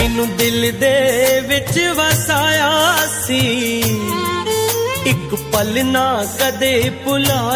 मैनू दिल दे विच वसाया सी, एक पल ना कदे भुला